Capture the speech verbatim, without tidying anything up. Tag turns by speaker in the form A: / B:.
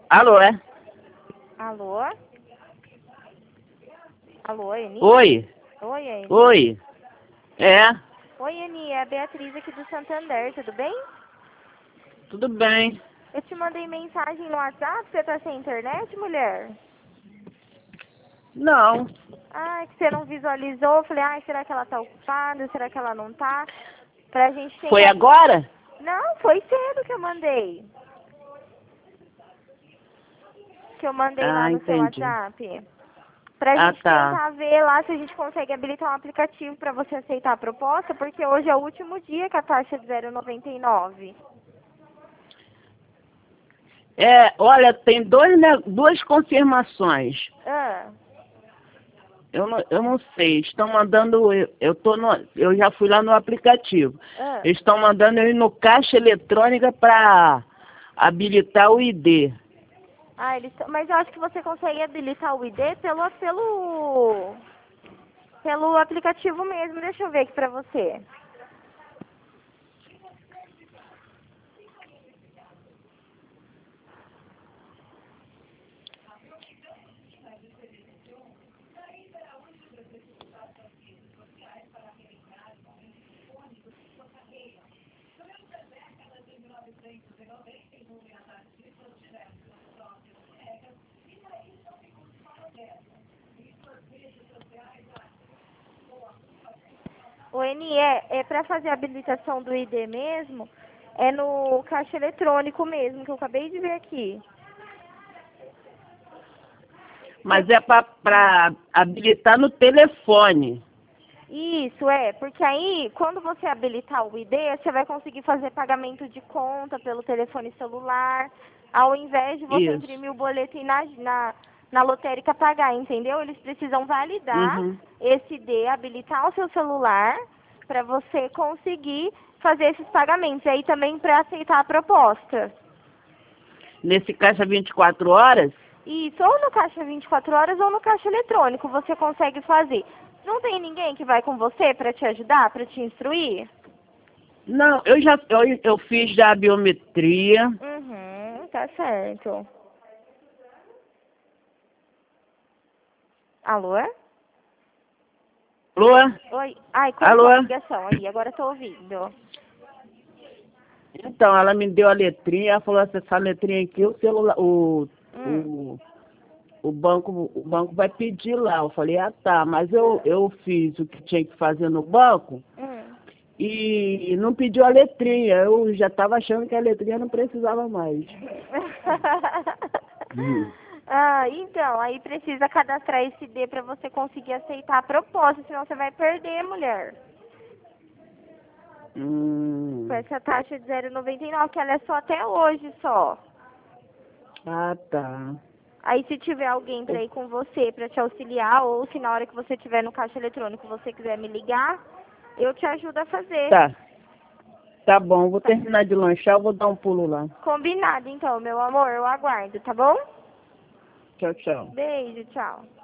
A: Alô, é?
B: Alô? Alô, Eni?
A: Oi,
B: Oi, Eni.
A: oi. É,
B: Oi, Eni, é a Beatriz aqui do Santander, tudo bem?
A: tudo bem.
B: Eu te mandei mensagem no WhatsApp, você tá sem internet, mulher?
A: Não,
B: Ah, que você não visualizou, eu falei, ai, será que ela tá ocupada, será que ela não tá? Pra gente
A: foi
B: tentar...
A: agora?
B: Não, foi cedo que eu mandei. Que eu mandei lá
A: Ah,
B: no seu
A: entendi.
B: WhatsApp. Pra
A: Ah,
B: gente
A: tá.
B: tentar ver lá se a gente consegue habilitar um aplicativo pra você aceitar a proposta, porque hoje é o último dia com a taxa de zero vírgula noventa e nove.
A: É, olha, tem dois, ne- duas confirmações.
B: Ah,
A: Eu não, eu não sei, estão mandando, eu, eu, tô no, eu já fui lá no aplicativo.
B: ah.
A: Eles estão mandando eu ir no caixa eletrônica para habilitar o I D.
B: Ah, eles... mas eu acho que você consegue habilitar o I D pelo, pelo, pelo aplicativo mesmo. Deixa eu ver aqui pra você. O N E é para fazer a habilitação do I D mesmo, é no caixa eletrônico mesmo, que eu acabei de ver aqui.
A: Mas é para habilitar no telefone.
B: Isso, é, porque aí, quando você habilitar o I D, você vai conseguir fazer pagamento de conta pelo telefone celular, ao invés de você
A: Isso.
B: imprimir o boleto e ir na, na, na lotérica pagar, entendeu? Eles precisam validar
A: Uhum.
B: esse I D, habilitar o seu celular, para você conseguir fazer esses pagamentos. E aí também para aceitar a proposta.
A: Nesse caixa vinte e quatro horas?
B: Isso, ou no caixa vinte e quatro horas ou no caixa eletrônico, você consegue fazer. Não tem ninguém que vai com você para te ajudar, para te instruir?
A: Não, eu já eu, eu fiz já a biometria.
B: Uhum, tá certo. Alô?
A: Alô?
B: Oi. Ai, cortou
A: Alô?
B: a ligação aí, agora eu tô ouvindo.
A: Então, ela me deu a letrinha, ela falou assim, essa letrinha aqui, o celular, o,
B: Hum.
A: o, o banco, o banco vai pedir lá. Eu falei, ah tá, mas eu, eu fiz o que tinha que fazer no banco
B: Hum.
A: e não pediu a letrinha. Eu já estava achando que a letrinha não precisava mais. Hum.
B: Ah, então, aí precisa cadastrar esse I D pra você conseguir aceitar a proposta, senão você vai perder, mulher. Com
A: Hum.
B: essa taxa de zero vírgula noventa e nove, que ela é só até hoje só.
A: Ah, tá.
B: Aí se tiver alguém pra ir com você pra te auxiliar, ou se na hora que você estiver no caixa eletrônico você quiser me ligar, eu te ajudo a fazer.
A: Tá, tá bom, vou terminar de lanchar, eu vou dar um pulo lá.
B: Combinado então, meu amor, eu aguardo, tá bom?
A: Tchau, tchau.
B: Beijo, tchau.